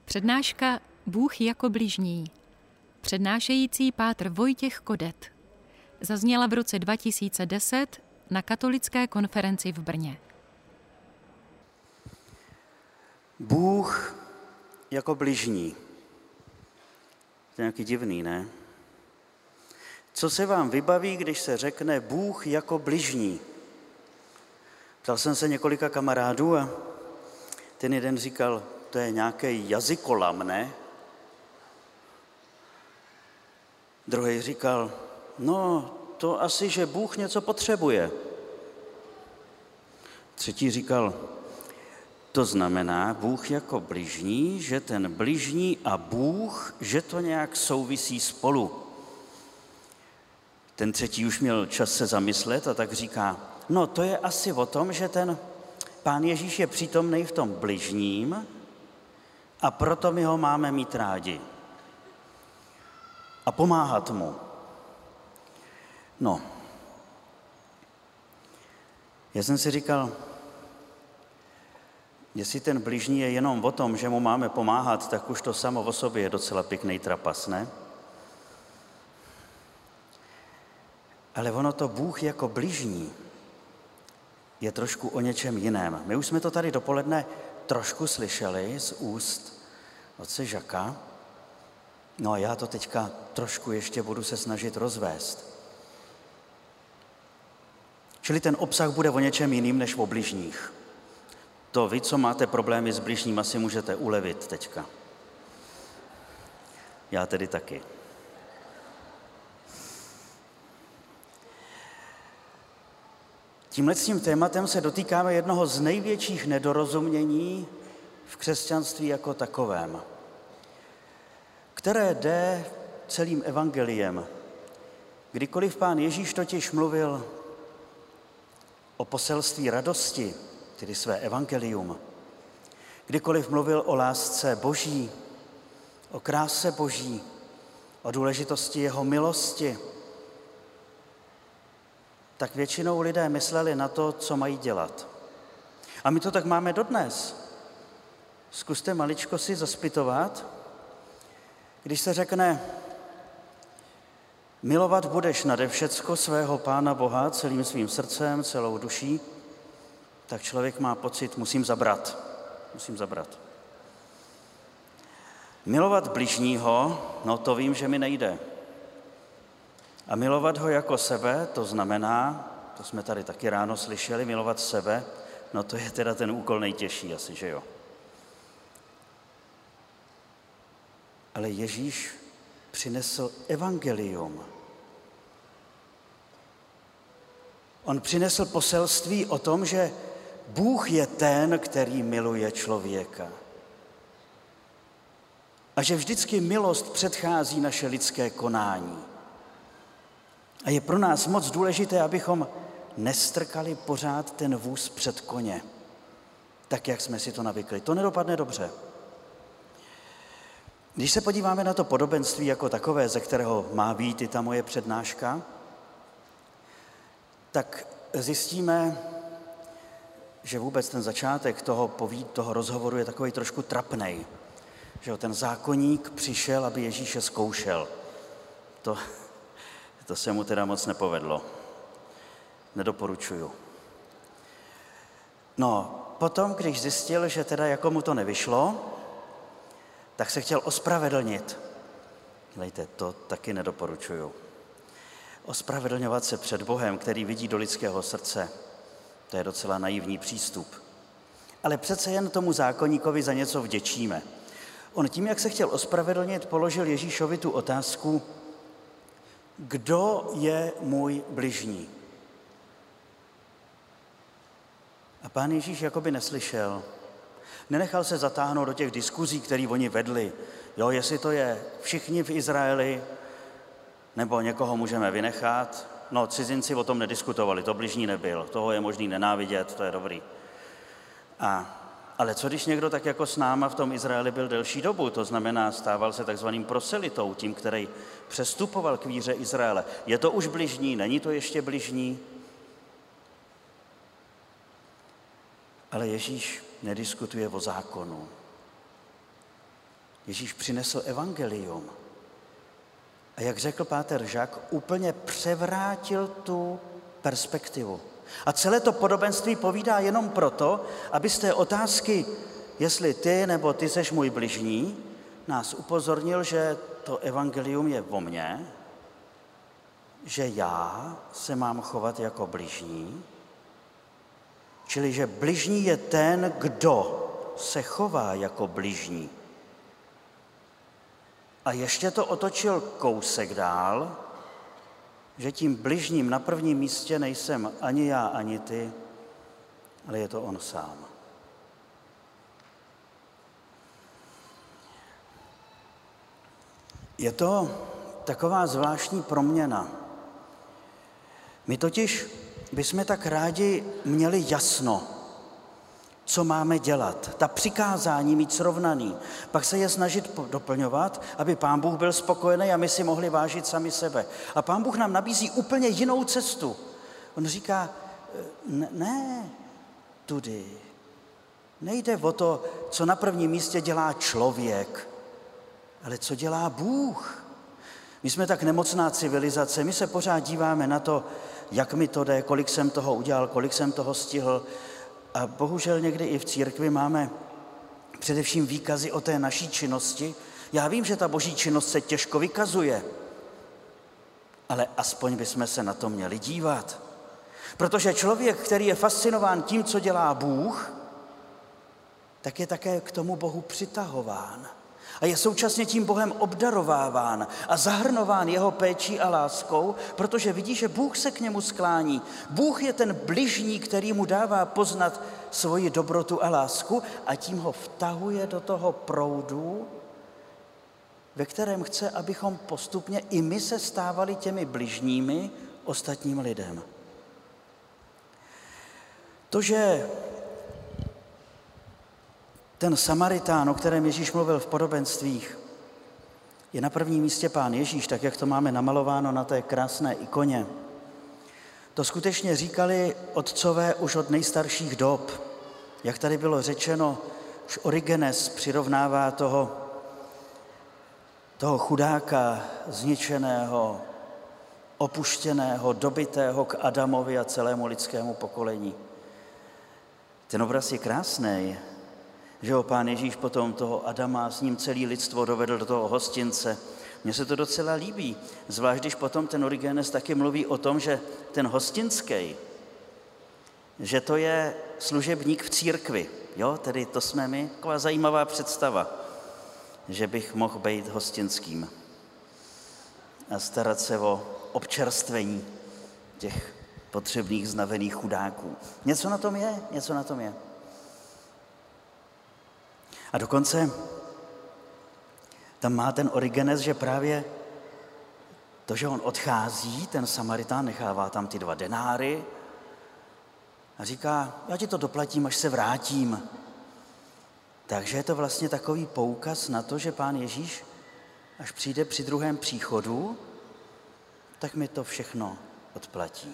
Přednáška Bůh jako bližní. Přednášející pátr Vojtěch Kodet. Zazněla v roce 2010 na katolické konferenci v Brně. Bůh jako bližní. To je nějaký divný, ne? Co se vám vybaví, když se řekne Bůh jako bližní? Ptal jsem se několika kamarádů a ten jeden říkal, to je nějaký jazykolam, ne? Druhý říkal, no to asi, že Bůh něco potřebuje. Třetí říkal, to znamená Bůh jako bližní, že ten bližní a Bůh, že to nějak souvisí spolu. Ten třetí už měl čas se zamyslet a tak říká, no to je asi o tom, že ten Pán Ježíš je přítomný v tom bližním a proto my ho máme mít rádi a pomáhat mu. No, já jsem si říkal, jestli ten bližní je jenom o tom, že mu máme pomáhat, tak už to samo o sobě je docela pěkný trapas, ne? Ale ono to Bůh jako bližní je trošku o něčem jiném. My už jsme to tady dopoledne trošku slyšeli z úst otce Žaka. No a já to teďka trošku ještě budu se snažit rozvést. Čili ten obsah bude o něčem jiným než o bližních. To vy, co máte problémy s bližním, asi můžete ulevit teďka. Já tedy taky. Tímhletím tématem se dotýkáme jednoho z největších nedorozumění v křesťanství jako takovém, které jde celým evangeliem. Kdykoliv Pán Ježíš totiž mluvil o poselství radosti, tedy své evangelium, kdykoliv mluvil o lásce Boží, o kráse Boží, o důležitosti jeho milosti, tak většinou lidé mysleli na to, co mají dělat. A my to tak máme dodnes. Zkuste maličko si zaspytovat, když se řekne, milovat budeš nade všecko svého Pána Boha celým svým srdcem, celou duší, tak člověk má pocit, musím zabrat. Milovat bližního, no to vím, že mi nejde. A milovat ho jako sebe, to znamená, to jsme tady taky ráno slyšeli, milovat sebe, no to je teda ten úkol nejtěžší asi, že jo. Ale Ježíš přinesl evangelium. On přinesl poselství o tom, že Bůh je ten, který miluje člověka. A že vždycky milost předchází naše lidské konání. A je pro nás moc důležité, abychom nestrkali pořád ten vůz před koně, tak, jak jsme si to navykli. To nedopadne dobře. Když se podíváme na to podobenství jako takové, ze kterého má být i ta moje přednáška, tak zjistíme, že vůbec ten začátek toho rozhovoru je takový trošku trapnej. Že ten zákonník přišel, aby Ježíše zkoušel. To se mu teda moc nepovedlo. Nedoporučuju. No, potom, když zjistil, že teda jako mu to nevyšlo, tak se chtěl ospravedlnit. Dejte, to taky nedoporučuju. Ospravedlňovat se před Bohem, který vidí do lidského srdce, to je docela naivní přístup. Ale přece jen tomu zákonníkovi za něco vděčíme. On tím, jak se chtěl ospravedlnit, položil Ježíšovi tu otázku, kdo je můj bližní? A Pán Ježíš jakoby neslyšel. Nenechal se zatáhnout do těch diskuzí, které oni vedli. Jo, jestli to je všichni v Izraeli, nebo někoho můžeme vynechat. No, cizinci o tom nediskutovali, to bližní nebyl. Toho je možný nenávidět, to je dobrý. Ale co když někdo tak jako s náma v tom Izraeli byl delší dobu, to znamená stával se takzvaným proselitou, tím, který přestupoval k víře Izraele. Je to už bližní, není to ještě bližní? Ale Ježíš nediskutuje o zákonu. Ježíš přinesl evangelium. A jak řekl páter Žák, úplně převrátil tu perspektivu. A celé to podobenství povídá jenom proto, aby z té otázky, jestli ty nebo ty seš můj bližní, nás upozornil, že to evangelium je o mně, že já se mám chovat jako bližní, čili že bližní je ten, kdo se chová jako bližní. A ještě to otočil kousek dál, že tím bližním na prvním místě nejsem ani já, ani ty, ale je to on sám. Je to taková zvláštní proměna. My totiž bychom tak rádi měli jasno, co máme dělat. Ta přikázání mít srovnaný, pak se je snažit doplňovat, aby Pán Bůh byl spokojený a my si mohli vážit sami sebe. A Pán Bůh nám nabízí úplně jinou cestu. On říká, ne, tudy. Nejde o to, co na prvním místě dělá člověk, ale co dělá Bůh. My jsme tak nemocná civilizace, my se pořád díváme na to, jak mi to jde, kolik jsem toho udělal, kolik jsem toho stihl. A bohužel někdy i v církvi máme především výkazy o té naší činnosti. Já vím, že ta boží činnost se těžko vykazuje, ale aspoň bychom se na to měli dívat. Protože člověk, který je fascinován tím, co dělá Bůh, tak je také k tomu Bohu přitahován. A je současně tím Bohem obdarováván a zahrnován jeho péčí a láskou, protože vidí, že Bůh se k němu sklání. Bůh je ten bližní, který mu dává poznat svoji dobrotu a lásku a tím ho vtahuje do toho proudu, ve kterém chce, abychom postupně i my se stávali těmi bližními ostatním lidem. To, že ten Samaritán, o kterém Ježíš mluvil v podobenstvích, je na prvním místě Pán Ježíš, tak jak to máme namalováno na té krásné ikoně. To skutečně říkali otcové už od nejstarších dob. Jak tady bylo řečeno, už Origenes přirovnává toho chudáka zničeného, opuštěného, dobitého k Adamovi a celému lidskému pokolení. Ten obraz je krásný, že ho Pán Ježíš potom toho Adama a s ním celý lidstvo dovedl do toho hostince. Mně se to docela líbí, zvlášť když potom ten Origenes taky mluví o tom, že ten hostinský, že to je služebník v církvi. Jo, tedy to jsme my, taková zajímavá představa, že bych mohl být hostinským a starat se o občerstvení těch potřebných znavených chudáků. Něco na tom je, něco na tom je. A dokonce tam má ten Origenes, že právě to, že on odchází, ten Samaritán nechává tam ty 2 denáry a říká, já ti to doplatím, až se vrátím. Takže je to vlastně takový poukaz na to, že Pán Ježíš, až přijde při druhém příchodu, tak mi to všechno odplatí.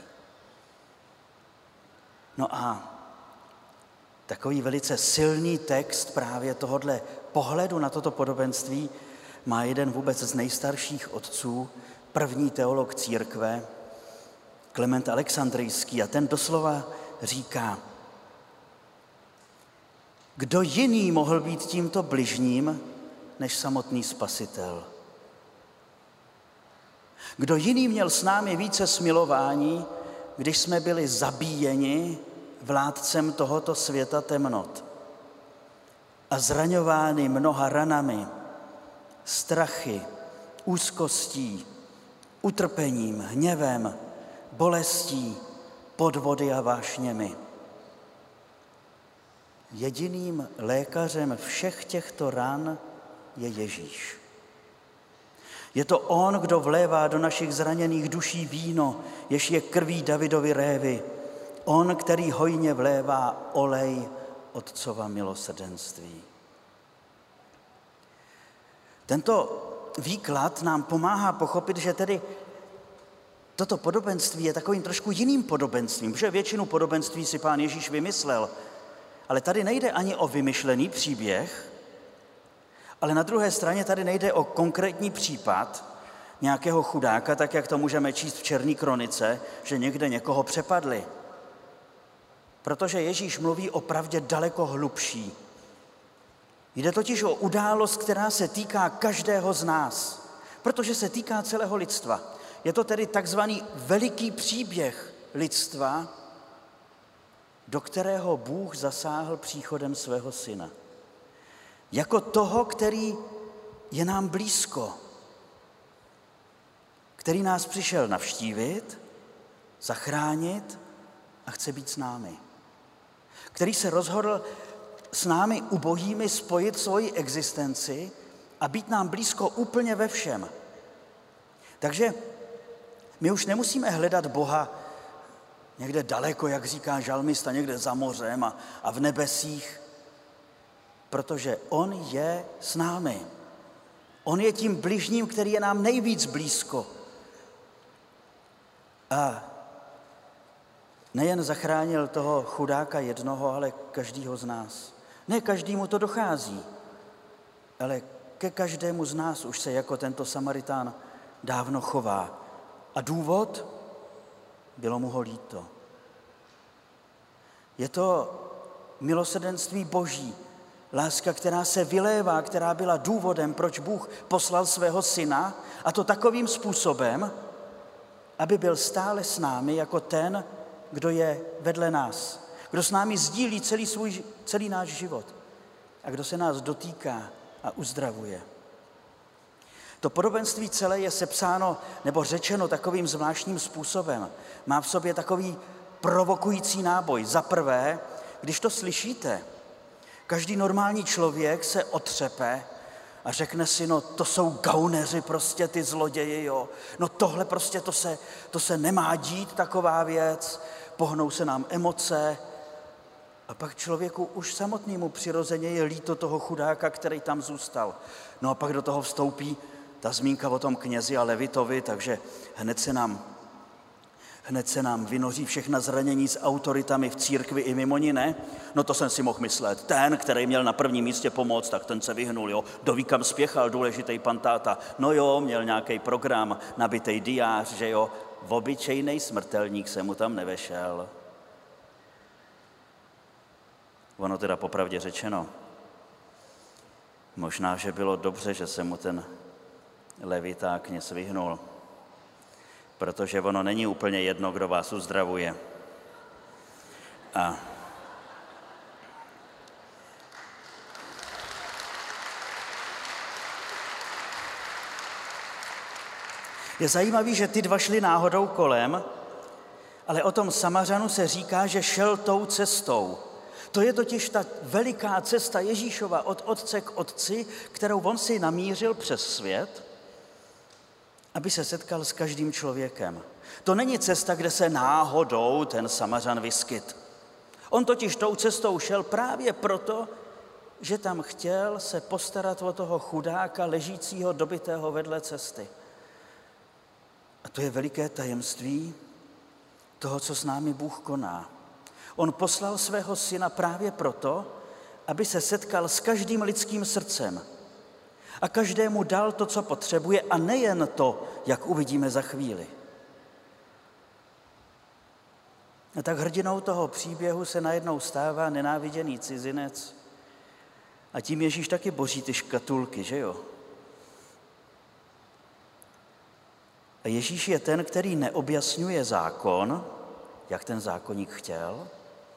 No a takový velice silný text právě tohodle pohledu na toto podobenství má jeden vůbec z nejstarších otců, první teolog církve, Klement Alexandrijský, a ten doslova říká, kdo jiný mohl být tímto bližním, než samotný Spasitel? Kdo jiný měl s námi více smilování, když jsme byli zabíjeni vládcem tohoto světa temnot a zraňovány mnoha ranami, strachy, úzkostí, utrpením, hněvem, bolestí, podvody a vášněmi. Jediným lékařem všech těchto ran je Ježíš. Je to on, kdo vlévá do našich zraněných duší víno, jež je krví Davidovy révy. On, který hojně vlévá olej Otcova milosrdenství. Tento výklad nám pomáhá pochopit, že tedy toto podobenství je takovým trošku jiným podobenstvím, protože většinu podobenství si Pán Ježíš vymyslel. Ale tady nejde ani o vymyšlený příběh, Ale na druhé straně tady nejde o konkrétní případ nějakého chudáka, tak jak to můžeme číst v Černé kronice, že někde někoho přepadli. Protože Ježíš mluví o pravdě daleko hlubší. Jde totiž o událost, která se týká každého z nás, protože se týká celého lidstva. Je to tedy takzvaný veliký příběh lidstva, do kterého Bůh zasáhl příchodem svého syna. Jako toho, který je nám blízko, který nás přišel navštívit, zachránit a chce být s námi. Který se rozhodl s námi ubohými spojit svoji existenci a být nám blízko úplně ve všem. Takže my už nemusíme hledat Boha někde daleko, jak říká žalmista, někde za mořem a v nebesích, protože on je s námi. On je tím bližním, který je nám nejvíc blízko. A nejen zachránil toho chudáka jednoho, ale každýho z nás. Ne každému to dochází, ale ke každému z nás už se jako tento Samaritán dávno chová. A důvod? Bylo mu ho líto. Je to milosrdenství Boží, láska, která se vylévá, která byla důvodem, proč Bůh poslal svého syna, a to takovým způsobem, aby byl stále s námi jako ten, kdo je vedle nás, kdo s námi sdílí celý náš život a kdo se nás dotýká a uzdravuje. To podobenství celé je sepsáno nebo řečeno takovým zvláštním způsobem. Má v sobě takový provokující náboj. Za prvé, když to slyšíte, každý normální člověk se otřepe a řekne si, no to jsou gauneři prostě, ty zloději, jo. No tohle prostě, to se nemá dít, taková věc, pohnou se nám emoce. A pak člověku už samotnému přirozeně je líto toho chudáka, který tam zůstal. No a pak do toho vstoupí ta zmínka o tom knězi a levitovi, takže hned se nám vynoří všechna zranění s autoritami v církvi i mimo ní, ne? No to jsem si mohl myslet. Ten, který měl na prvním místě pomoct, tak ten se vyhnul, jo. Doví, kam spěchal, důležitý pan táta. No jo, měl nějaký program, nabitej diář, že jo. Obyčejnej smrtelník se mu tam nevešel. Ono teda popravdě řečeno, možná, že bylo dobře, že se mu ten levita kněz vyhnul, protože ono není úplně jedno, kdo vás uzdravuje. A je zajímavý, že ty dva šli náhodou kolem, ale o tom Samařanu se říká, že šel tou cestou. To je totiž ta veliká cesta Ježíšova od otce k otci, kterou on si namířil přes svět, aby se setkal s každým člověkem. To není cesta, kde se náhodou ten Samařan vyskyt. On totiž tou cestou šel právě proto, že tam chtěl se postarat o toho chudáka ležícího dobitého vedle cesty. A to je veliké tajemství toho, co s námi Bůh koná. On poslal svého syna právě proto, aby se setkal s každým lidským srdcem a každému dal to, co potřebuje, a nejen to, jak uvidíme za chvíli. A tak hrdinou toho příběhu se najednou stává nenáviděný cizinec a tím Ježíš taky boří ty škatulky, že jo? A Ježíš je ten, který neobjasňuje zákon, jak ten zákonník chtěl,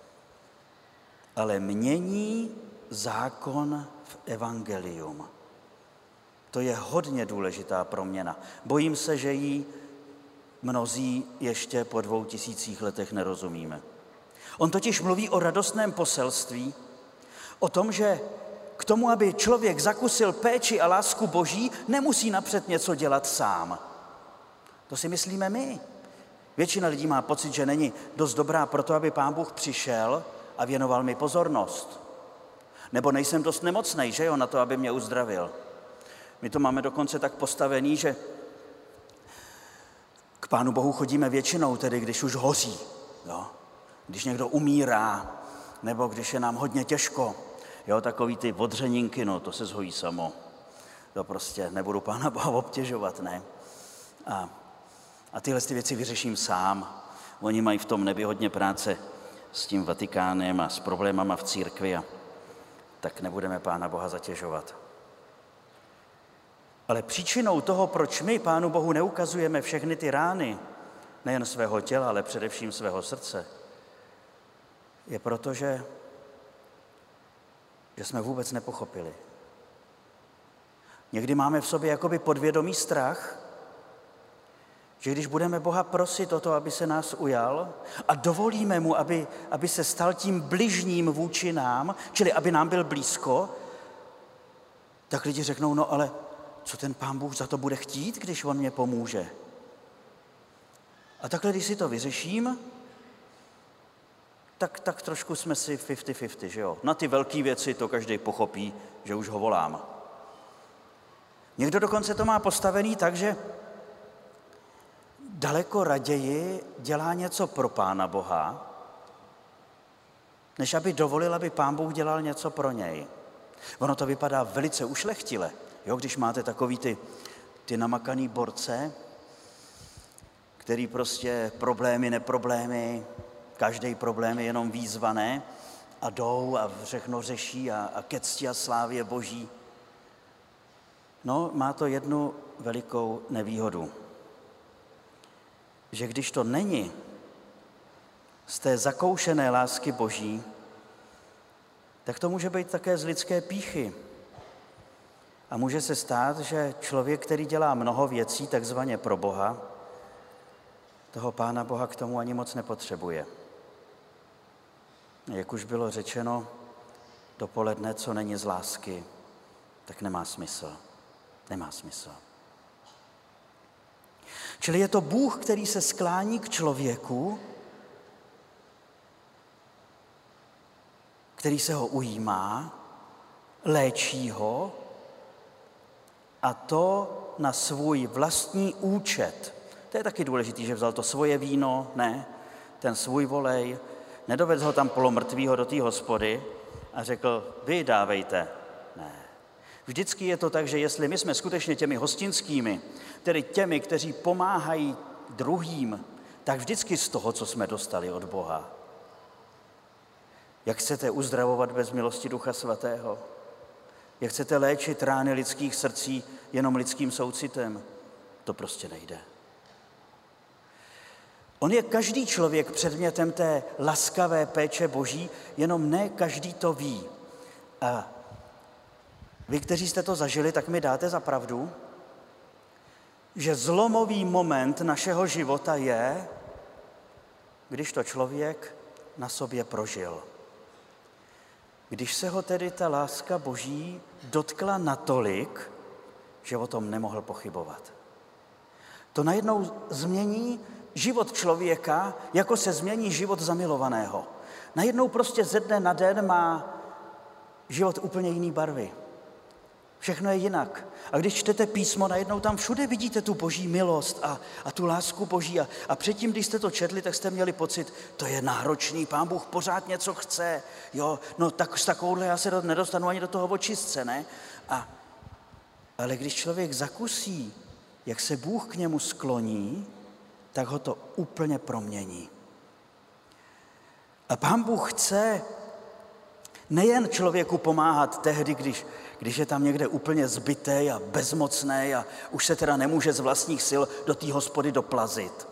ale mění zákon v evangelium. To je hodně důležitá proměna. Bojím se, že ji mnozí ještě po 2000 letech nerozumíme. On totiž mluví o radostném poselství, o tom, že k tomu, aby člověk zakusil péči a lásku Boží, nemusí napřed něco dělat sám. To si myslíme my. Většina lidí má pocit, že není dost dobrá proto, aby Pán Bůh přišel a věnoval mi pozornost. Nebo nejsem dost nemocnej, že jo, na to, aby mě uzdravil. My to máme dokonce tak postavený, že k Pánu Bohu chodíme většinou, tedy když už hoří, jo? Když někdo umírá, nebo když je nám hodně těžko, jo, takový ty odřeninky, no to se zhojí samo. To prostě nebudu Pána Boha obtěžovat, ne. A tyhle ty věci vyřeším sám. Oni mají v tom nebi hodně práce s tím Vatikánem a s problémama v církvi, a tak nebudeme Pána Boha zatěžovat. Ale příčinou toho, proč my Pánu Bohu neukazujeme všechny ty rány, nejen svého těla, ale především svého srdce, je proto, že jsme vůbec nepochopili. Někdy máme v sobě jakoby podvědomý strach, že když budeme Boha prosit o to, aby se nás ujal a dovolíme mu, aby se stal tím bližním vůči nám, čili aby nám byl blízko, tak lidi řeknou, no ale co ten Pán Bůh za to bude chtít, když on mě pomůže? A takhle, když si to vyřeším, tak trošku jsme si 50-50, že jo? Na ty velké věci to každý pochopí, že už ho volám. Někdo dokonce to má postavený tak, že daleko raději dělá něco pro Pána Boha, než aby dovolil, aby Pán Bůh dělal něco pro něj. Ono to vypadá velice ušlechtile, jo? Když máte takový ty namakaný borce, který prostě problémy, neproblémy, každý problém je jenom výzva, ne? A jdou a všechno řeší a ke cti a slávě Boží. No, má to jednu velikou nevýhodu. Že když to není z té zakoušené lásky Boží, tak to může být také z lidské pýchy. A může se stát, že člověk, který dělá mnoho věcí takzvaně pro Boha, toho Pána Boha k tomu ani moc nepotřebuje. Jak už bylo řečeno dopoledne, co není z lásky, tak nemá smysl. Nemá smysl. Čili je to Bůh, který se sklání k člověku, který se ho ujímá, léčí ho, a to na svůj vlastní účet. To je taky důležité, že vzal to svoje víno, ne, ten svůj volej, nedovedl ho tam polomrtvýho do té hospody a řekl, vy dávejte. Ne. Vždycky je to tak, že jestli my jsme skutečně těmi hostinskými, tedy těmi, kteří pomáhají druhým, tak vždycky z toho, co jsme dostali od Boha. Jak chcete uzdravovat bez milosti Ducha Svatého? Jak chcete léčit rány lidských srdcí jenom lidským soucitem? To prostě nejde. On je každý člověk předmětem té laskavé péče Boží, jenom ne každý to ví. A vy, kteří jste to zažili, tak mi dáte za pravdu, že zlomový moment našeho života je, když to člověk na sobě prožil. Když se ho tedy ta láska Boží dotkla natolik, že o tom nemohl pochybovat. To najednou změní život člověka, jako se změní život zamilovaného. Najednou prostě ze dne na den má život úplně jiný barvy. Všechno je jinak. A když čtete písmo, najednou tam všude vidíte tu Boží milost a tu lásku Boží. A předtím, když jste to četli, tak jste měli pocit, to je náročný, Pán Bůh pořád něco chce. Jo, no tak s takovouhle já se nedostanu ani do toho očistce, ne? Ale když člověk zakusí, jak se Bůh k němu skloní, tak ho to úplně promění. A Pán Bůh chce nejen člověku pomáhat tehdy, když je tam někde úplně zbytej a bezmocnej a už se teda nemůže z vlastních sil do té hospody doplazit.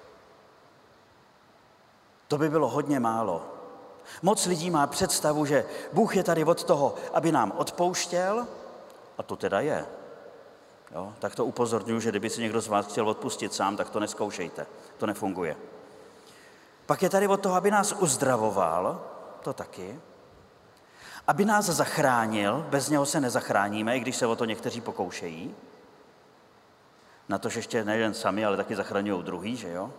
To by bylo hodně málo. Moc lidí má představu, že Bůh je tady od toho, aby nám odpouštěl, a to teda je. Jo? Tak to upozorňuji, že kdyby si někdo z vás chtěl odpustit sám, tak to nezkoušejte. To nefunguje. Pak je tady od toho, aby nás uzdravoval, to taky. Aby nás zachránil, bez něho se nezachráníme, i když se o to někteří pokoušejí. Na to, že ještě nejen sami, ale taky zachraňují druhý, že jo?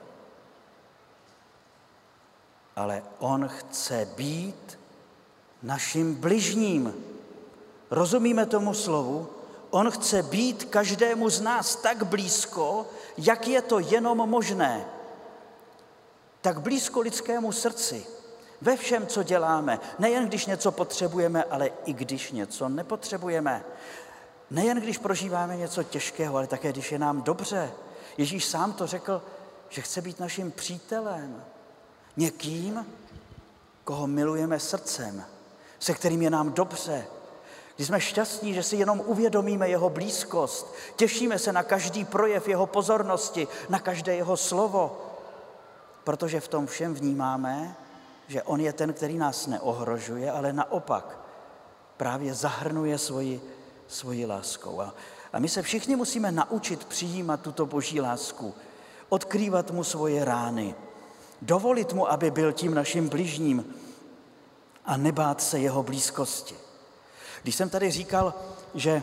Ale on chce být naším bližním. Rozumíme tomu slovu? On chce být každému z nás tak blízko, jak je to jenom možné. Tak blízko lidskému srdci. Ve všem, co děláme, nejen když něco potřebujeme, ale i když něco nepotřebujeme. Nejen když prožíváme něco těžkého, ale také když je nám dobře. Ježíš sám to řekl, že chce být naším přítelem. Někým, koho milujeme srdcem, se kterým je nám dobře. Když jsme šťastní, že si jenom uvědomíme jeho blízkost, těšíme se na každý projev jeho pozornosti, na každé jeho slovo, protože v tom všem vnímáme, že on je ten, který nás neohrožuje, ale naopak právě zahrnuje svoji láskou. A my se všichni musíme naučit přijímat tuto boží lásku, odkrývat mu svoje rány, dovolit mu, aby byl tím naším bližním a nebát se jeho blízkosti. Když jsem tady říkal, že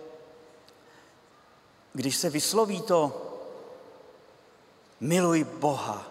když se vysloví to miluj Boha,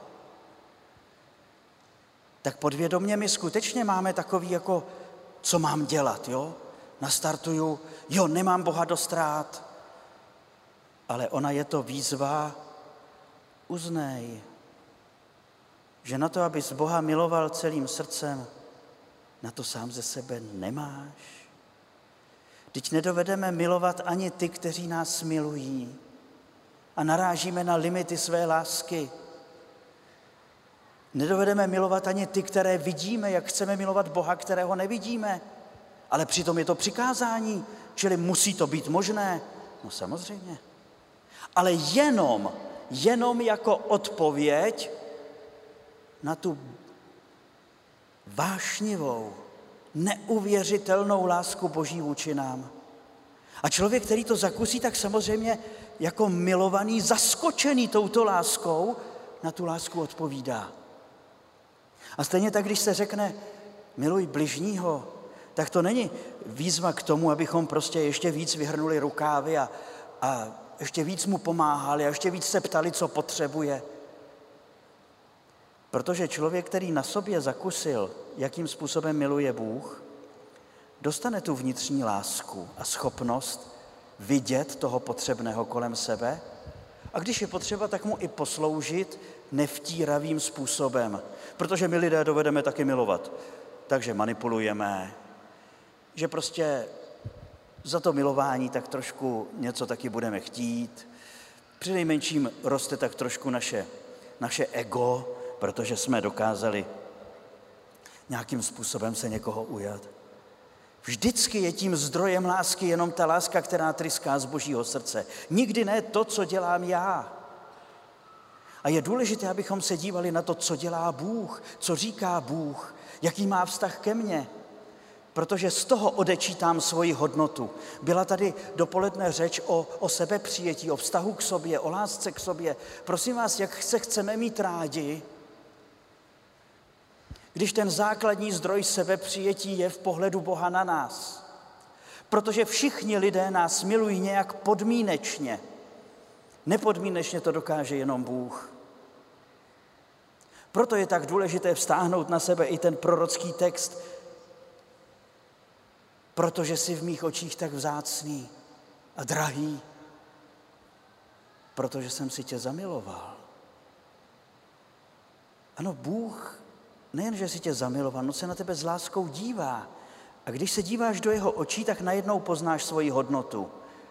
tak podvědomě my skutečně máme takový jako, co mám dělat, jo? Nastartuju, jo, nemám Boha dost rád, ale ona je to výzva, uznej, že na to, abys Boha miloval celým srdcem, na to sám ze sebe nemáš. Vždyť nedovedeme milovat ani ty, kteří nás milují a narážíme na limity své lásky. Nedovedeme milovat ani ty, které vidíme, jak chceme milovat Boha, kterého nevidíme, ale přitom je to přikázání, čili musí to být možné. No samozřejmě. Ale jenom jako odpověď na tu vášnivou, neuvěřitelnou lásku Boží vůči nám. A člověk, který to zakusí, tak samozřejmě jako milovaný, zaskočený touto láskou, na tu lásku odpovídá. A stejně tak, když se řekne miluj bližního, tak to není výzva k tomu, abychom prostě ještě víc vyhrnuli rukávy a ještě víc mu pomáhali a ještě víc se ptali, co potřebuje. Protože člověk, který na sobě zakusil, jakým způsobem miluje Bůh, dostane tu vnitřní lásku a schopnost vidět toho potřebného kolem sebe a když je potřeba, tak mu i posloužit nevtíravým způsobem. Protože my lidé dovedeme taky milovat. Takže manipulujeme, že prostě za to milování tak trošku něco taky budeme chtít. Přinejmenším roste tak trošku naše ego, protože jsme dokázali nějakým způsobem se někoho ujat. Vždycky je tím zdrojem lásky jenom ta láska, která tryská z Božího srdce. Nikdy ne to, co dělám já. A je důležité, abychom se dívali na to, co dělá Bůh, co říká Bůh, jaký má vztah ke mně. Protože z toho odečítám svoji hodnotu. Byla tady dopoledne řeč o sebepřijetí, o vztahu k sobě, o lásce k sobě. Prosím vás, jak se chceme mít rádi, když ten základní zdroj sebepřijetí je v pohledu Boha na nás. Protože všichni lidé nás milují nějak podmínečně. Nepodmínečně to dokáže jenom Bůh. Proto je tak důležité vztáhnout na sebe i ten prorocký text, protože jsi v mých očích tak vzácný a drahý, protože jsem si tě zamiloval. Ano, Bůh nejen, že si tě zamiloval, no se na tebe s láskou dívá. A když se díváš do jeho očí, tak najednou poznáš svoji hodnotu.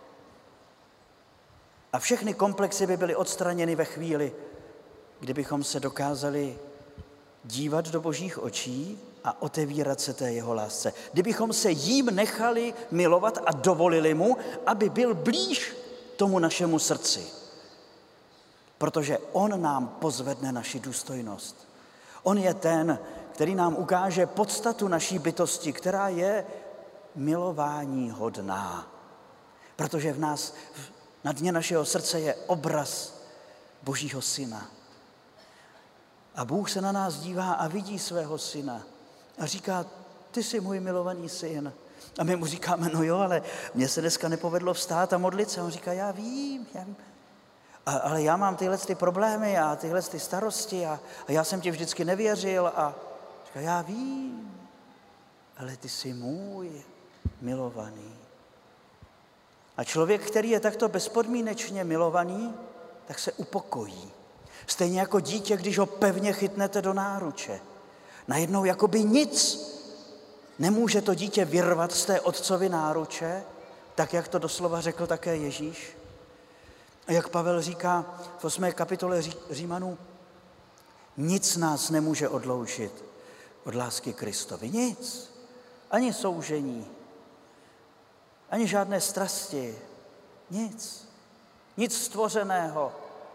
A všechny komplexy by byly odstraněny ve chvíli, kdybychom se dokázali dívat do Božích očí a otevírat se té jeho lásce. Kdybychom se jím nechali milovat a dovolili mu, aby byl blíž tomu našemu srdci. Protože on nám pozvedne naši důstojnost. On je ten, který nám ukáže podstatu naší bytosti, která je milování hodná. Protože v nás, na dně našeho srdce je obraz Božího syna. A Bůh se na nás dívá a vidí svého syna a říká, ty jsi můj milovaný syn. A my mu říkáme, no jo, ale mně se dneska nepovedlo vstát a modlit se. A on říká, já vím. Ale já mám tyhle problémy a tyhle starosti a já jsem ti vždycky nevěřil. A říká, já vím, ale ty jsi můj milovaný. A člověk, který je takto bezpodmínečně milovaný, tak se upokojí. Stejně jako dítě, když ho pevně chytnete do náruče. Najednou jakoby nic nemůže to dítě vyrvat z té otcovy náruče tak jak to doslova řekl také Ježíš. A jak Pavel říká v 8. kapitole Římanů, nic nás nemůže odloučit od lásky Kristovi. Nic. Ani soužení, ani žádné strasti. Nic. Nic stvořeného.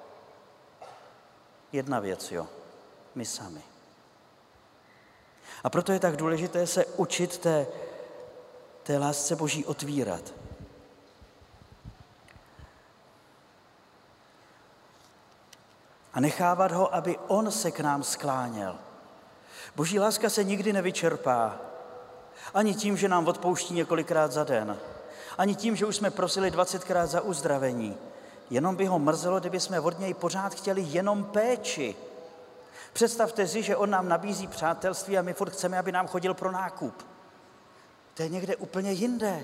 Jedna věc, jo. My sami. A proto je tak důležité se učit té lásce Boží otvírat. A nechávat ho, aby on se k nám skláněl. Boží láska se nikdy nevyčerpá. Ani tím, že nám odpouští několikrát za den. Ani tím, že už jsme prosili 20krát za uzdravení. Jenom by ho mrzelo, kdyby jsme od něj pořád chtěli jenom péči. Představte si, že on nám nabízí přátelství a my furt chceme, aby nám chodil pro nákup. To je někde úplně jinde.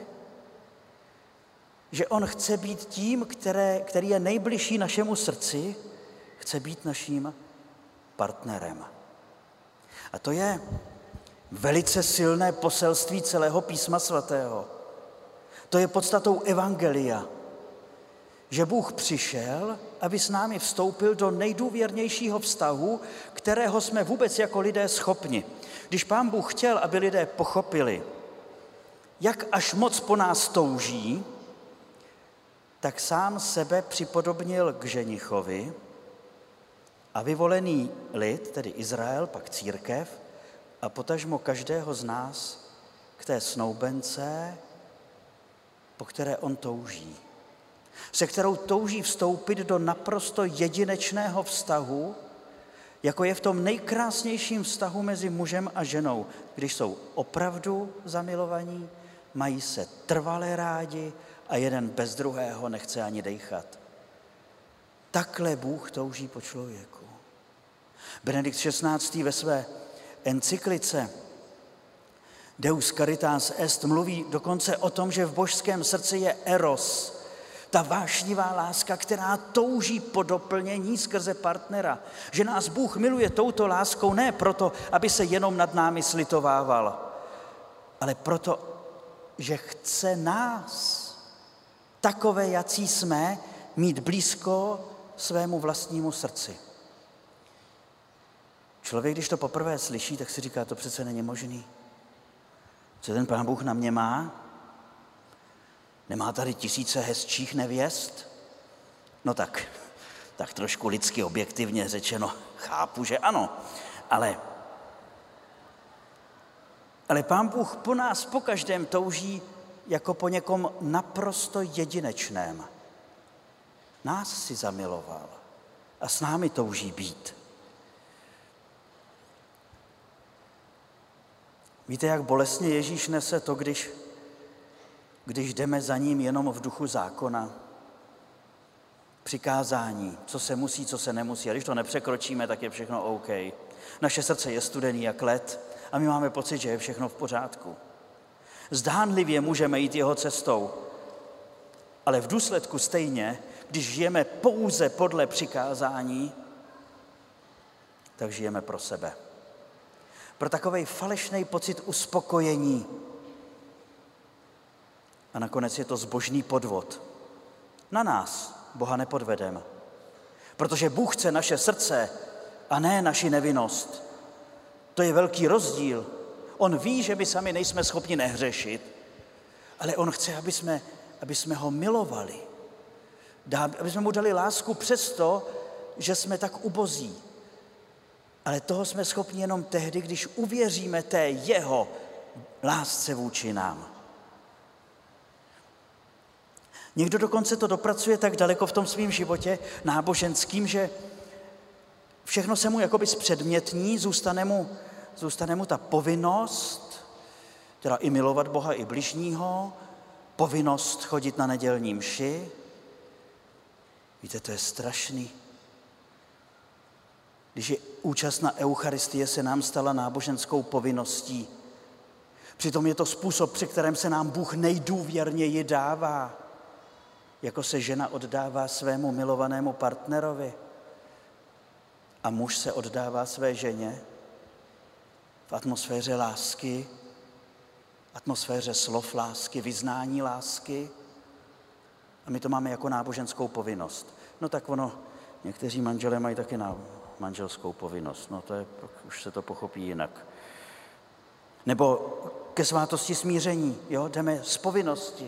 Že on chce být tím, který je nejbližší našemu srdci, chce být naším partnerem. A to je velice silné poselství celého Písma svatého. To je podstatou evangelia, že Bůh přišel, aby s námi vstoupil do nejdůvěrnějšího vztahu, kterého jsme vůbec jako lidé schopni. Když Pán Bůh chtěl, aby lidé pochopili, jak až moc po nás touží, tak sám sebe připodobnil k ženichovi a vyvolený lid, tedy Izrael, pak církev, a potažmo každého z nás k té snoubence, po které on touží. Se kterou touží vstoupit do naprosto jedinečného vztahu, jako je v tom nejkrásnějším vztahu mezi mužem a ženou, když jsou opravdu zamilovaní, mají se trvale rádi a jeden bez druhého nechce ani dejchat. Takhle Bůh touží po člověku. Benedikt XVI. Ve své encyklice Deus Caritas Est mluví dokonce o tom, že v božském srdci je eros, ta vášnivá láska, která touží po doplnění skrze partnera. Že nás Bůh miluje touto láskou ne proto, aby se jenom nad námi slitovával, ale proto, že chce nás, takové, jací jsme, mít blízko svému vlastnímu srdci. Člověk, když to poprvé slyší, tak si říká, to přece není možný. Co ten Pán Bůh na mě má? Nemá tady tisíce hezčích nevěst? No tak trošku lidsky objektivně řečeno, chápu, že ano, ale Pán Bůh po nás po každém touží jako po někom naprosto jedinečném. Nás si zamiloval a s námi touží být. Víte, jak bolestně Ježíš nese to, když jdeme za ním jenom v duchu zákona, přikázání, co se musí, co se nemusí. A když to nepřekročíme, tak je všechno OK. Naše srdce je studený jak led a my máme pocit, že je všechno v pořádku. Zdánlivě můžeme jít jeho cestou, ale v důsledku stejně, když žijeme pouze podle přikázání, tak žijeme pro sebe. Pro takovej falešný pocit uspokojení. A nakonec je to zbožný podvod. Na nás Boha nepodvedeme. Protože Bůh chce naše srdce a ne naši nevinnost. To je velký rozdíl. On ví, že my sami nejsme schopni nehřešit, ale on chce, aby jsme ho milovali. Aby jsme mu dali lásku přesto, že jsme tak ubozí. Ale toho jsme schopni jenom tehdy, když uvěříme té jeho lásce vůči nám. Někdo dokonce to dopracuje tak daleko v tom svém životě náboženským, že všechno se mu jakoby zpředmětní, zůstane mu ta povinnost, teda i milovat Boha, i bližního, povinnost chodit na nedělní mši. Víte, to je strašný. Když je účast na Eucharistie se nám stala náboženskou povinností. Přitom je to způsob, při kterém se nám Bůh nejdůvěrněji dává, jako se žena oddává svému milovanému partnerovi a muž se oddává své ženě v atmosféře lásky, atmosféře slov lásky, vyznání lásky. A my to máme jako náboženskou povinnost. No tak ono, někteří manželé mají taky manželskou povinnost. No to je, už se to pochopí jinak. Nebo ke svátosti smíření, jo, jdeme z povinnosti.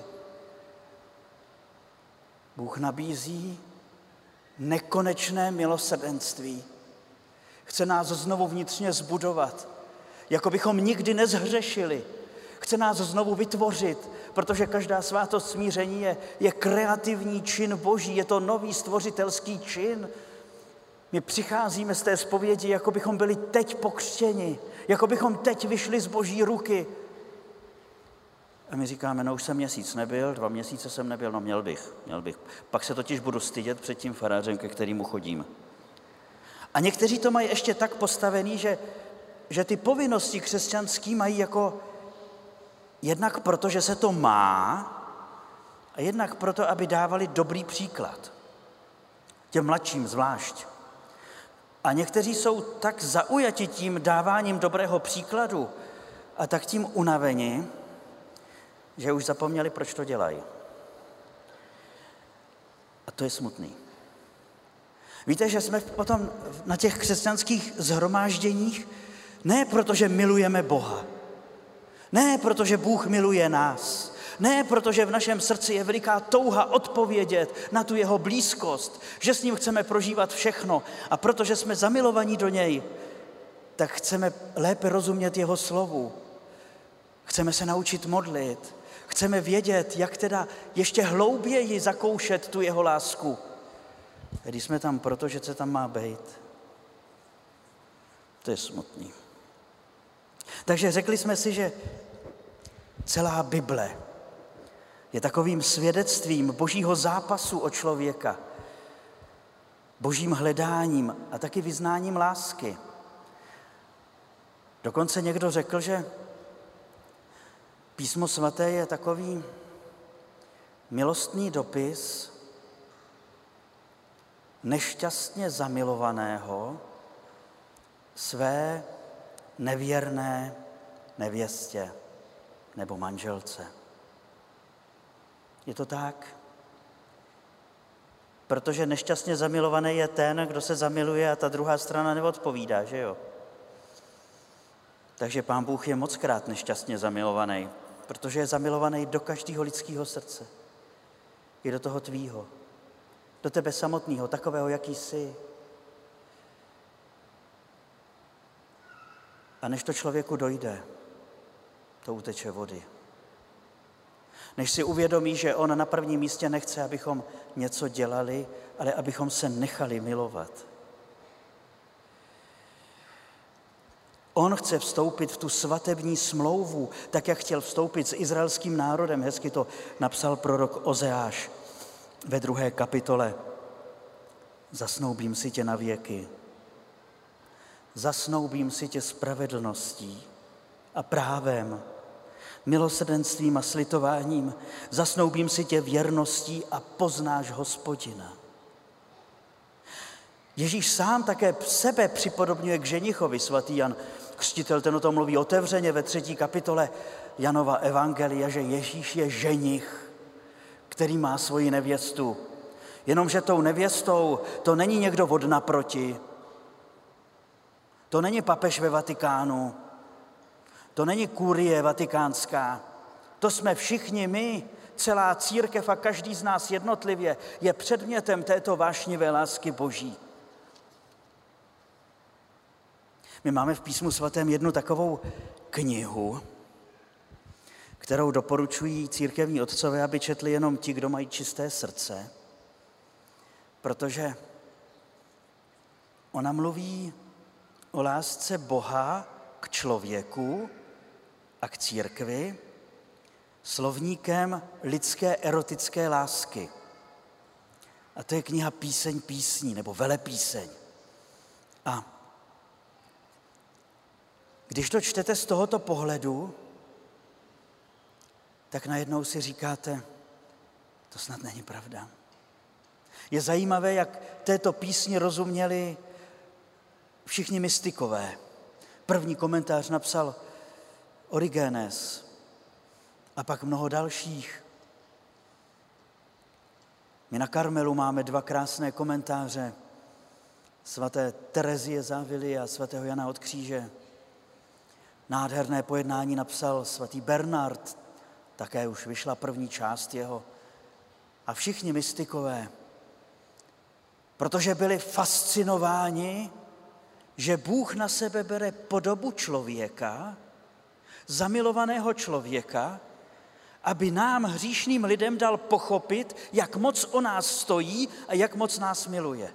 Bůh nabízí nekonečné milosrdenství. Chce nás znovu vnitřně zbudovat, jako bychom nikdy nezhřešili. Chce nás znovu vytvořit, protože každá svátost smíření je kreativní čin Boží, je to nový stvořitelský čin. My přicházíme z té zpovědi, jako bychom byli teď pokřtěni, jako bychom teď vyšli z Boží ruky. A my říkáme, no už jsem měsíc nebyl, 2 měsíce jsem nebyl, no měl bych. Pak se totiž budu stydět před tím farářem, ke kterému chodím. A někteří to mají ještě tak postavený, že ty povinnosti křesťanský mají jako jednak proto, že se to má, a jednak proto, aby dávali dobrý příklad. Těm mladším zvlášť. A někteří jsou tak zaujati tím dáváním dobrého příkladu a tak tím unaveni, že už zapomněli, proč to dělají. A to je smutný. Víte, že jsme potom na těch křesťanských shromážděních ne protože milujeme Boha, ne protože Bůh miluje nás, ne protože v našem srdci je veliká touha odpovědět na tu jeho blízkost, že s ním chceme prožívat všechno a protože jsme zamilovaní do něj, tak chceme lépe rozumět jeho slovu. Chceme se naučit modlit, chceme vědět, jak teda ještě hlouběji zakoušet tu jeho lásku. Když jsme tam proto, že se tam má být. To je smutný. Takže řekli jsme si, že celá Bible je takovým svědectvím Božího zápasu o člověka, Božím hledáním a taky vyznáním lásky. Dokonce někdo řekl, že Písmo svaté je takový milostný dopis nešťastně zamilovaného své nevěrné nevěstě nebo manželce. Je to tak? Protože nešťastně zamilovaný je ten, kdo se zamiluje a ta druhá strana neodpovídá, že jo? Takže Pán Bůh je mockrát nešťastně zamilovaný, protože je zamilovaný do každého lidského srdce. I do toho tvýho. Do tebe samotného, takového, jaký jsi. A než to člověku dojde, to uteče vody. Než si uvědomí, že on na prvním místě nechce, abychom něco dělali, ale abychom se nechali milovat. On chce vstoupit v tu svatební smlouvu, tak jak chtěl vstoupit s izraelským národem. Hezky to napsal prorok Ozeáš ve 2. kapitole. Zasnoubím si tě na věky. Zasnoubím si tě spravedlností a právem, milosrdenstvím a slitováním. Zasnoubím si tě věrností a poznáš Hospodina. Ježíš sám také sebe připodobňuje k ženichovi. Svatý Jan Křtitel, ten o tom mluví otevřeně ve 3. kapitole Janova evangelia, že Ježíš je ženich, který má svoji nevěstu. Jenomže tou nevěstou to není někdo od naproti, to není papež ve Vatikánu, to není kurie vatikánská, to jsme všichni my, celá církev a každý z nás jednotlivě je předmětem této vášnivé lásky Boží. My máme v Písmu svatém jednu takovou knihu, kterou doporučují církevní otcové, aby četli jenom ti, kdo mají čisté srdce, protože ona mluví o lásce Boha k člověku a k církvi slovníkem lidské erotické lásky. A to je kniha Píseň písní nebo Velepíseň. A když to čtete z tohoto pohledu, tak najednou si říkáte, to snad není pravda. Je zajímavé, jak této písni rozuměli všichni mystikové. První komentář napsal Origenes a pak mnoho dalších. My na Karmelu máme 2 krásné komentáře svaté Terezie z Avily a svatého Jana od Kříže. Nádherné pojednání napsal svatý Bernard, také už vyšla první část jeho. A všichni mystikové, protože byli fascinováni, že Bůh na sebe bere podobu člověka, zamilovaného člověka, aby nám, hříšným lidem, dal pochopit, jak moc o nás stojí a jak moc nás miluje.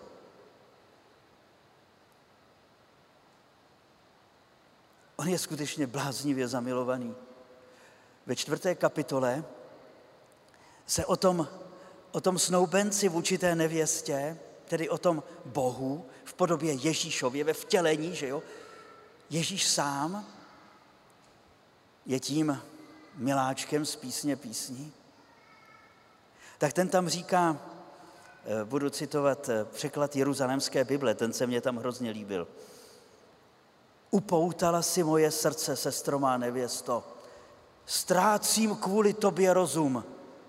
On je skutečně bláznivě zamilovaný. Ve 4. kapitole se o tom snoubenci vůči té nevěstě, tedy o tom Bohu v podobě Ježíšově, ve vtělení, že jo? Ježíš sám je tím miláčkem z Písně písní. Tak ten tam říká, budu citovat překlad Jeruzalémské Bible, ten se mě tam hrozně líbil. Upoutala si moje srdce, sestro má nevěsto, ztrácím kvůli tobě rozum.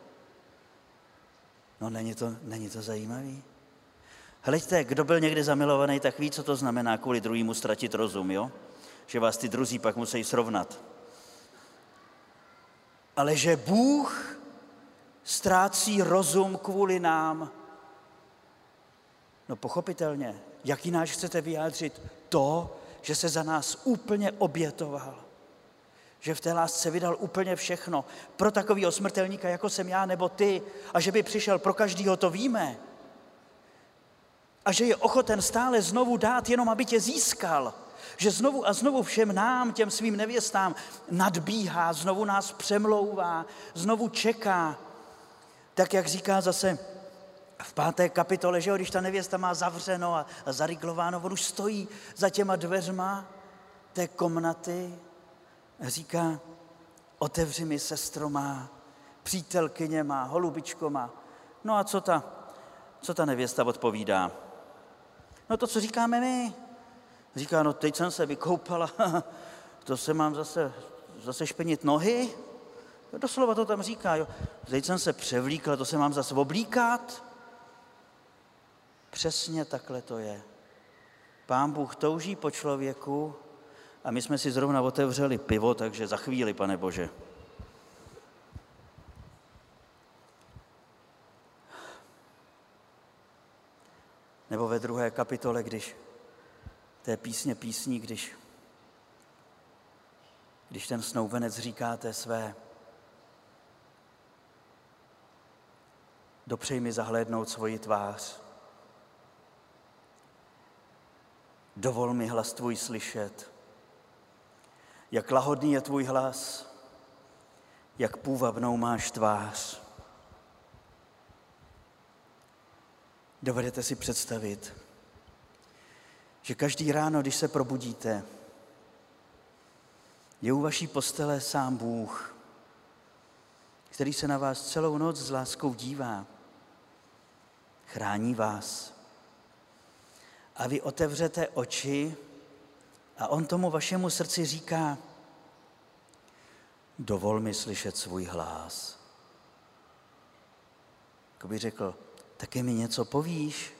No není to zajímavý? Hleďte, kdo byl někdy zamilovaný, tak ví, co to znamená kvůli druhému ztratit rozum, jo? Že vás ty druzí pak musí srovnat. Ale že Bůh ztrácí rozum kvůli nám, no pochopitelně, jak jináč chcete vyjádřit to, že se za nás úplně obětoval, že v té lásce vydal úplně všechno pro takovýho smrtelníka, jako jsem já nebo ty, a že by přišel pro každýho, to víme. A že je ochoten stále znovu dát, jenom aby tě získal. Že znovu a znovu všem nám, těm svým nevěstám, nadbíhá, znovu nás přemlouvá, znovu čeká. Tak, jak říká zase v 5. kapitole, že když ta nevěsta má zavřeno a zariglováno, on už stojí za těma dveřma té komnaty a říká, otevři mi, sestro má, přítelkyně má, holubičko má. No a co ta nevěsta odpovídá? No to, co říkáme my. Říká, no teď jsem se vykoupala, to se mám zase špenit nohy. Doslova to tam říká, jo. Teď jsem se převlíkla, to se mám zase oblíkat. Přesně takhle to je. Pán Bůh touží po člověku a my jsme si zrovna otevřeli pivo, takže za chvíli, Pane Bože. Nebo ve 2. kapitole, když té Písně písní, když ten snoubenec říká té své, dopřej mi zahlédnout svoji tvář, dovol mi hlas tvůj slyšet, jak lahodný je tvůj hlas, jak půvabnou máš tvář. Dovedete si představit, že každý ráno, když se probudíte, je u vaší postele sám Bůh, který se na vás celou noc s láskou dívá, chrání vás. A vy otevřete oči a on tomu vašemu srdci říká, dovol mi slyšet svůj hlas. Jako by řekl, taky mi něco povíš?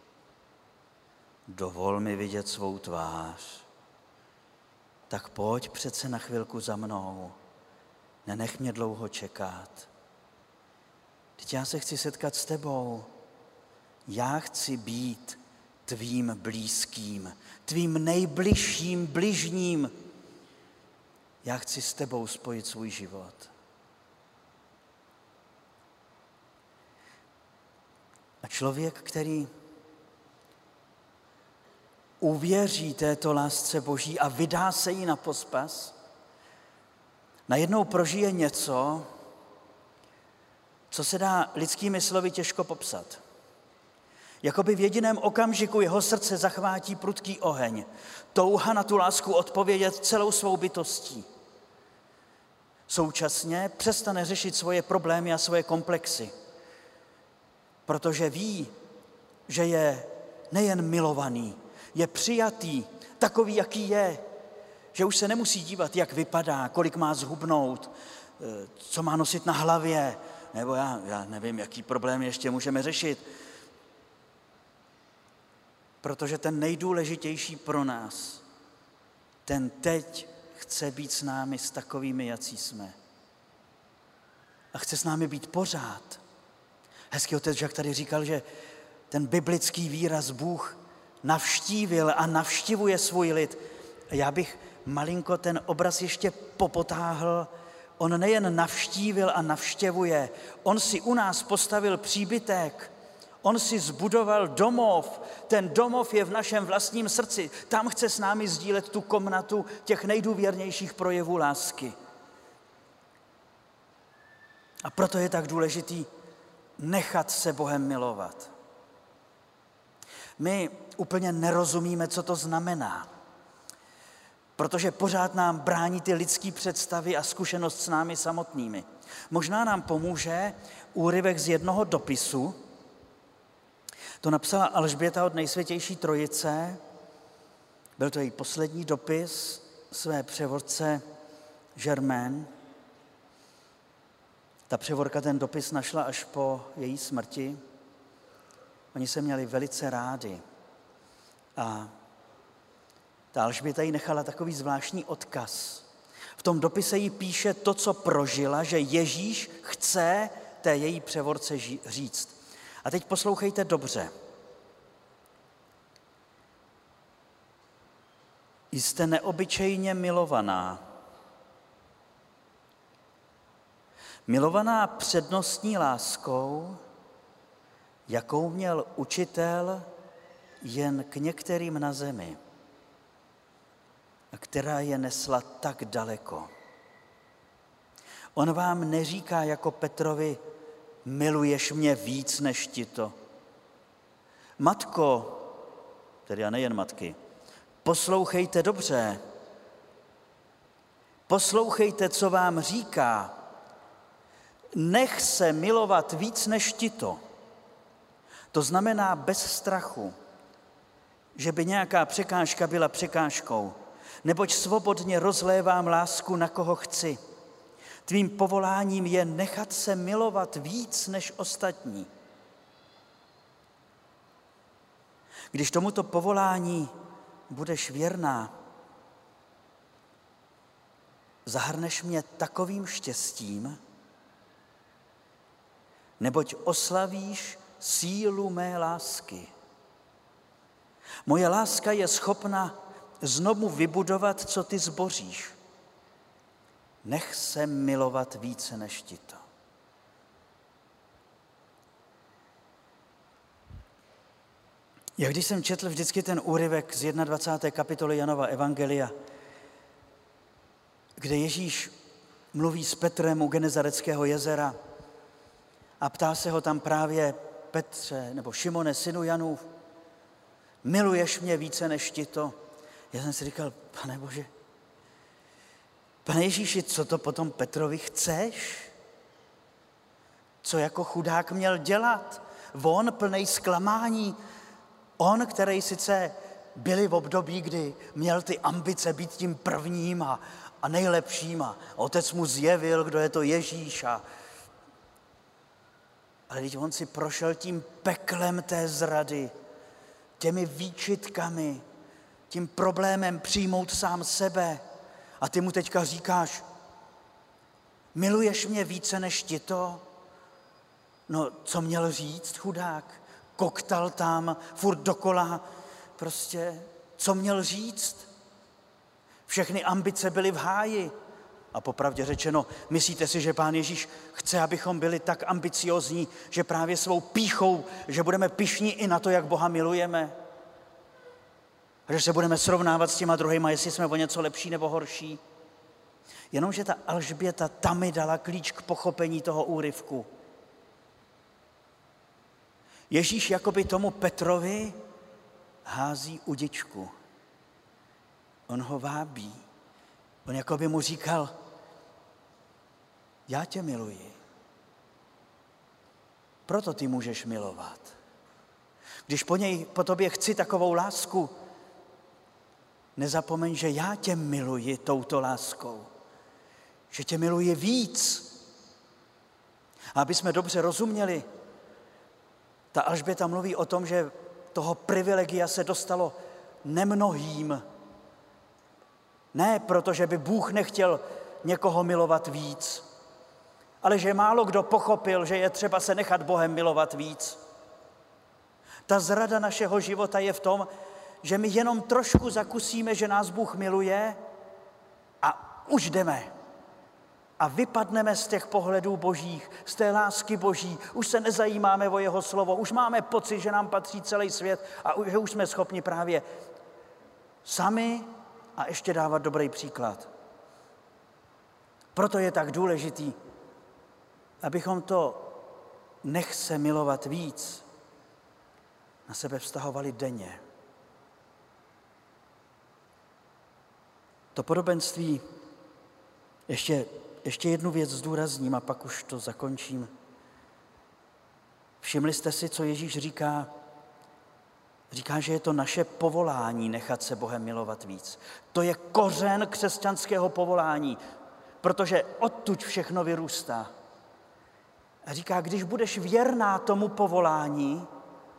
Dovol mi vidět svou tvář. Tak pojď přece na chvilku za mnou. Nenech mě dlouho čekat. Teď já se chci setkat s tebou. Já chci být tvým blízkým, tvým nejbližším bližním. Já chci s tebou spojit svůj život. A člověk, který uvěří této lásce Boží a vydá se jí na pospas, najednou prožije něco, co se dá lidskými slovy těžko popsat. Jakoby v jediném okamžiku jeho srdce zachvátí prudký oheň, touha na tu lásku odpovědět celou svou bytostí. Současně přestane řešit svoje problémy a svoje komplexy, protože ví, že je nejen milovaný, je přijatý, takový, jaký je, že už se nemusí dívat, jak vypadá, kolik má zhubnout, co má nosit na hlavě, nebo já nevím, jaký problém ještě můžeme řešit. Protože ten nejdůležitější pro nás, ten teď chce být s námi s takovými, jací jsme. A chce s námi být pořád. Hezký otec Žak tady říkal, že ten biblický výraz Bůh navštívil a navštivuje svůj lid. Já bych malinko ten obraz ještě popotáhl. On nejen navštívil a navštěvuje, on si u nás postavil příbytek, on si zbudoval domov. Ten domov je v našem vlastním srdci. Tam chce s námi sdílet tu komnatu těch nejdůvěrnějších projevů lásky. A proto je tak důležitý nechat se Bohem milovat. My úplně nerozumíme, co to znamená, protože pořád nám brání ty lidský představy a zkušenost s námi samotnými. Možná nám pomůže úryvek z jednoho dopisu. To napsala Alžběta od Nejsvětější Trojice. Byl to její poslední dopis své převodce Germaine. Ta převodka ten dopis našla až po její smrti. Oni se měli velice rádi. A ta Alžběta jí nechala takový zvláštní odkaz. V tom dopise jí píše to, co prožila, že Ježíš chce té její převodce říct. A teď poslouchejte dobře. Jste neobyčejně milovaná. Milovaná přednostní láskou, jakou měl učitel jen k některým na zemi, a která je nesla tak daleko. On vám neříká jako Petrovi, miluješ mě víc než tito. Matko, tedy a nejen matky, poslouchejte dobře. Poslouchejte, co vám říká. Nech se milovat víc než tito. To znamená bez strachu, že by nějaká překážka byla překážkou, neboť svobodně rozlévám lásku, na koho chci. Tvým povoláním je nechat se milovat víc než ostatní. Když tomuto povolání budeš věrná, zahrneš mě takovým štěstím, neboť oslavíš sílu mé lásky. Moje láska je schopna znovu vybudovat, co ty zboříš. Nech se milovat více než tito. Jak když jsem četl vždycky ten úryvek z 21. kapitoly Janova evangelia, kde Ježíš mluví s Petrem u Genezareckého jezera a ptá se ho tam právě Petře nebo Šimone, synu Janův, miluješ mě více než tito? Já jsem si říkal, Pane Bože, Pane Ježíši, co to potom Petrovi chceš? Co jako chudák měl dělat? On plnej zklamání, on, který sice byli v období, kdy měl ty ambice být tím prvním a nejlepším a otec mu zjevil, kdo je to Ježíš. Ale když on si prošel tím peklem té zrady, těmi výčitkami, tím problémem přijmout sám sebe a ty mu teďka říkáš, miluješ mě více než tito? No, co měl říct, chudák? Koktal tam, furt dokola, prostě, co měl říct? Všechny ambice byly v háji. A popravdě řečeno, myslíte si, že Pán Ježíš chce, abychom byli tak ambiciozní, že právě svou pýchou, že budeme pyšní i na to, jak Boha milujeme? A že se budeme srovnávat s těma druhýma, jestli jsme o něco lepší nebo horší? Jenomže ta Alžběta tam mi dala klíč k pochopení toho úryvku. Ježíš jakoby tomu Petrovi hází udičku. On ho vábí. On jakoby mu říkal, já tě miluji. Proto ty můžeš milovat. Když po tobě chci takovou lásku, nezapomeň, že já tě miluji touto láskou. Že tě miluji víc. A aby jsme dobře rozuměli, ta Alžběta mluví o tom, že toho privilegia se dostalo nemnohým. Ne proto, že by Bůh nechtěl někoho milovat víc, ale že málo kdo pochopil, že je třeba se nechat Bohem milovat víc. Ta zrada našeho života je v tom, že my jenom trošku zakusíme, že nás Bůh miluje a už jdeme. A vypadneme z těch pohledů božích, z té lásky boží. Už se nezajímáme o jeho slovo, už máme pocit, že nám patří celý svět a že už jsme schopni právě sami a ještě dávat dobrý příklad. Proto je tak důležitý, abychom to nech se milovat víc na sebe vztahovali denně. To podobenství, ještě jednu věc zdůrazním a pak už to zakončím. Všimli jste si, co Ježíš říká? Říká, že je to naše povolání nechat se Bohem milovat víc. To je kořen křesťanského povolání, protože odtud všechno vyrůstá. A říká, když budeš věrná tomu povolání,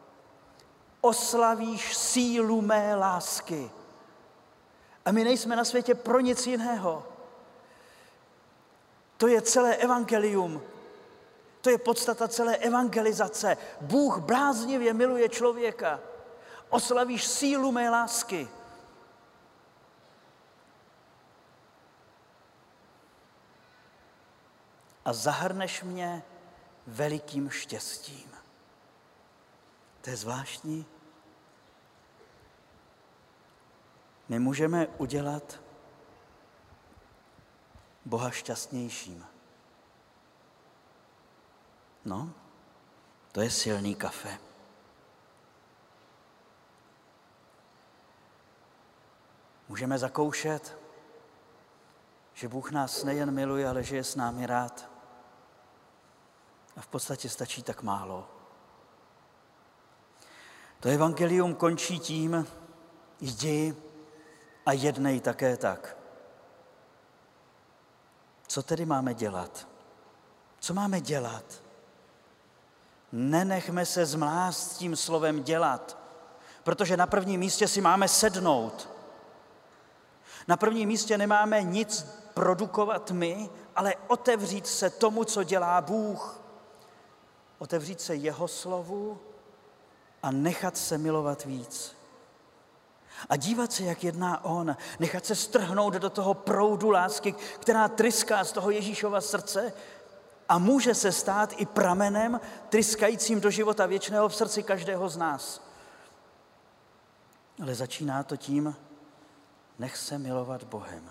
oslavíš sílu mé lásky. A my nejsme na světě pro nic jiného. To je celé evangelium. To je podstata celé evangelizace. Bůh bláznivě miluje člověka. Oslavíš sílu mé lásky. A zahrneš mě velikým štěstím. To je zvláštní. My můžeme udělat Boha šťastnějším. No, to je silný kafe. Můžeme zakoušet, že Bůh nás nejen miluje, ale že je s námi rád. A v podstatě stačí tak málo. To evangelium končí tím, jdi a jednej také tak. Co tedy máme dělat? Co máme dělat? Nenechme se zmlást tím slovem dělat, protože na prvním místě si máme sednout. Na prvním místě nemáme nic produkovat my, ale otevřít se tomu, co dělá Bůh. Otevřít se jeho slovu a nechat se milovat víc. A dívat se, jak jedná on, nechat se strhnout do toho proudu lásky, která tryská z toho Ježíšova srdce a může se stát i pramenem tryskajícím do života věčného v srdci každého z nás. Ale začíná to tím, nech se milovat Bohem.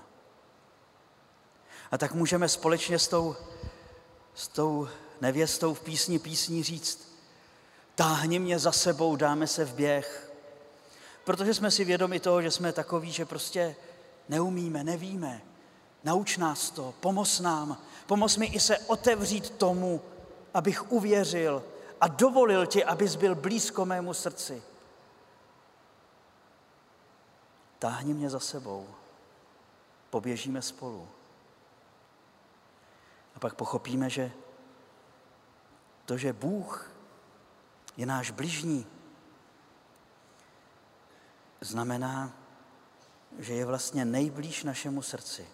A tak můžeme společně s tou nevěstou v písní říct, táhni mě za sebou, dáme se v běh. Protože jsme si vědomi toho, že jsme takoví, že prostě neumíme, nevíme. Nauč nás to, pomoz nám. Pomoz mi i se otevřít tomu, abych uvěřil a dovolil ti, abys byl blízko mému srdci. Táhni mě za sebou. Poběžíme spolu. A pak pochopíme, že to, že Bůh je náš bližní, znamená, že je vlastně nejblíž našemu srdci.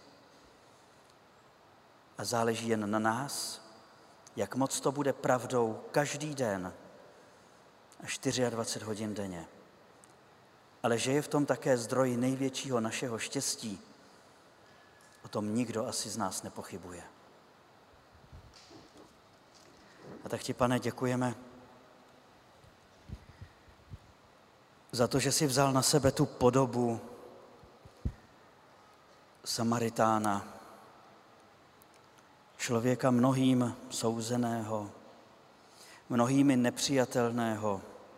A záleží jen na nás, jak moc to bude pravdou každý den a 24 hodin denně. Ale že je v tom také zdroj největšího našeho štěstí, o tom nikdo asi z nás nepochybuje. A tak ti, Pane, děkujeme za to, že jsi vzal na sebe tu podobu Samaritána, člověka mnohým souzeného, mnohými nepřijatelného,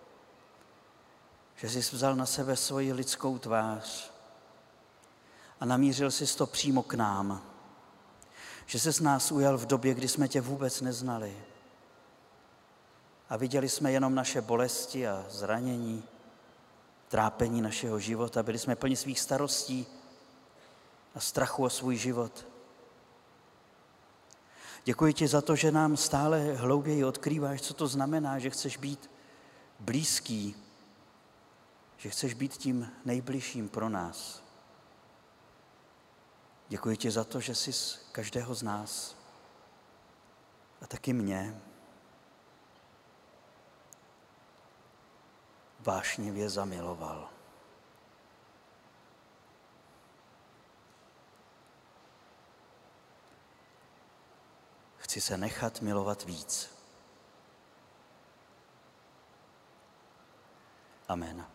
že jsi vzal na sebe svoji lidskou tvář a namířil jsi to přímo k nám, že jsi nás ujal v době, kdy jsme tě vůbec neznali a viděli jsme jenom naše bolesti a zranění, trápení našeho života, byli jsme plni svých starostí a strachu o svůj život. Děkuji ti za to, že nám stále hlouběji odkrýváš, co to znamená, že chceš být blízký, že chceš být tím nejbližším pro nás. Děkuji ti za to, že jsi každého z nás a taky mě vášnivě zamiloval. Chci se nechat milovat víc. Amen.